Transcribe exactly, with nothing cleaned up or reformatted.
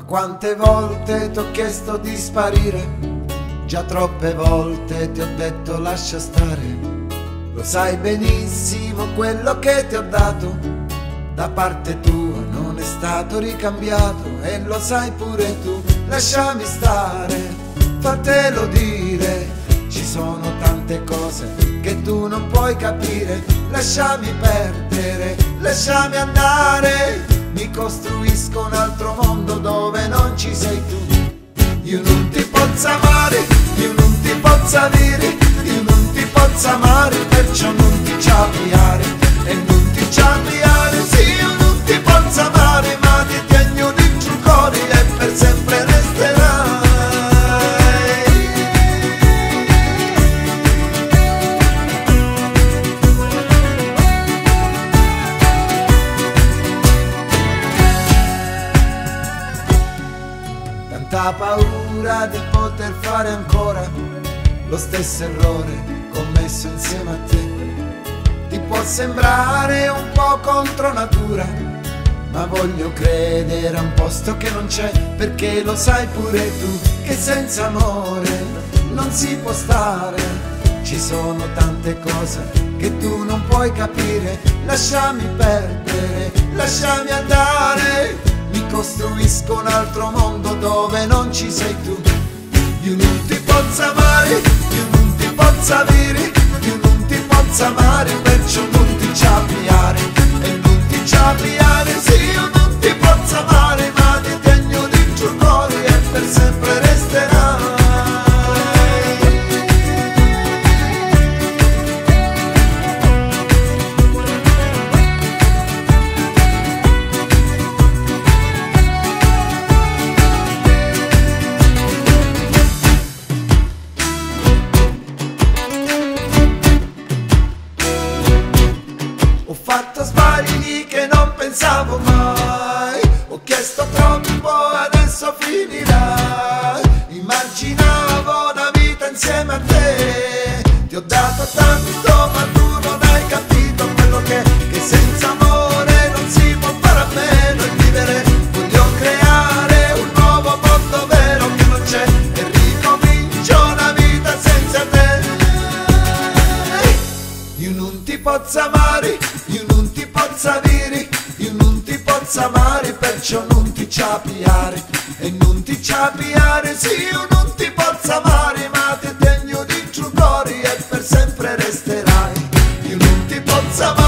quante volte ti ho chiesto di sparire, già troppe volte ti ho detto lascia stare. Lo sai benissimo quello che ti ho dato da parte tua non è stato ricambiato, e lo sai pure tu. Lasciami stare, fatelo dire, ci sono tante cose che tu non puoi capire. Lasciami perdere, lasciami andare, mi costruisco un altro mondo dove non ci sei tu. Io non ti posso amare, io non ti posso avere, io non ti posso amare, perciò non ti ciapiare e non ti ciapiare. Sì, io non ti posso amare, ma ti tengo dentro il cuore e per sempre resterai. Tanta paura di poter fare ancora lo stesso errore commesso insieme a te. Ti può sembrare un po' contro natura, ma voglio credere a un posto che non c'è, perché lo sai pure tu che senza amore non si può stare. Ci sono tante cose che tu non puoi capire. Lasciami perdere, lasciami andare, mi costruisco un altro mondo dove non ci sei tu. Io non ti posso amare, io non ti posso avere, io non ti posso amare, perciò non ti ciapiare e non ti ciapiare. Sì, io non ti posso amare, ma ti tengo dentro il cuore e per sempre resterai. Ho fatto sbagli che non pensavo mai, ho chiesto troppo, adesso finirà. Immaginavo una vita insieme a te, ti ho dato tanto ma tu non hai capito quello che, che senza amore non si può fare a meno e vivere. Voglio creare un nuovo mondo vero che non c'è e ricomincio una vita senza te. Io non ti posso amare, io non ti posso avere, io non ti posso amare, perciò non ti ciapiare e non ti ciapiare. Sì, io non ti posso amare, ma ti tengo dentro il cuore e per sempre resterai. Io non ti posso amare.